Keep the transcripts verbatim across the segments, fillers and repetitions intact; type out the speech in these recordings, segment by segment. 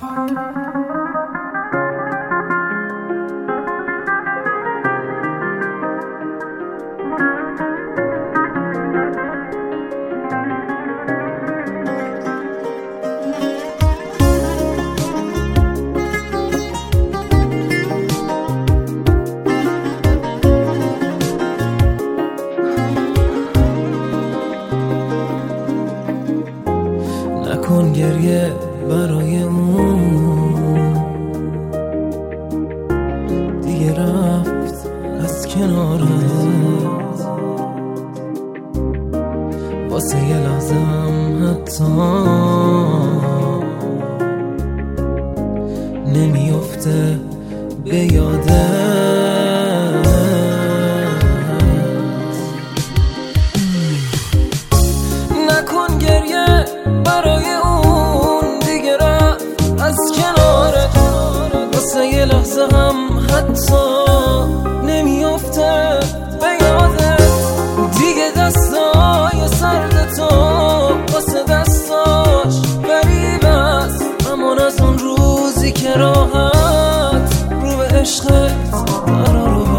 نکن گریه برای اون، دیگه رفت از کنارت. واسه یه لحظه هم حتی نمیافته به یادت. نکن گریه برای اون، دیگه رفت از کنارت. واسه یه لحظه هم حتی نمیافته به یادت. دیگه دستای سرد تو واسه دستاش غریب است، امان از اون روزی که راحت رو به عشقت قرار بست.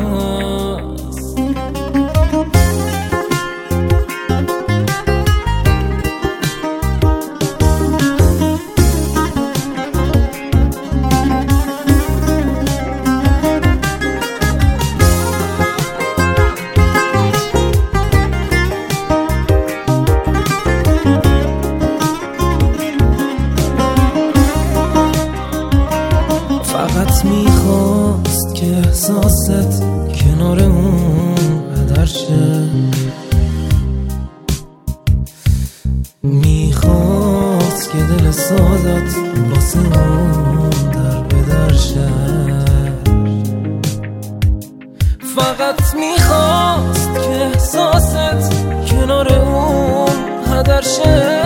فقط میخواست که احساست کنار اون بدر شه. میخواست که دل سادت واسه اون در بدر شه. فقط میخواست که احساست کنار اون بدر شه.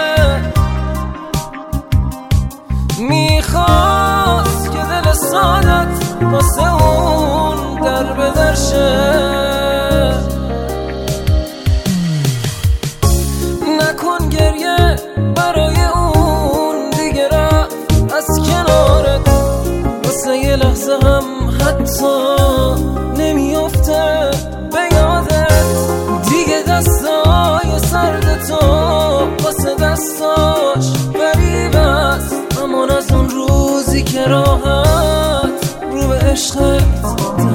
میخواست که دل سادت واسه اون در بدر شه. نکن گریه برای اون، دیگه رفت از کنارت. واسه یه لحظه هم حتی نمیافته به یادت. دیگه دستای سرد تو واسه دستاش غریب است، امان از اون روزی که راحت رو به عشقت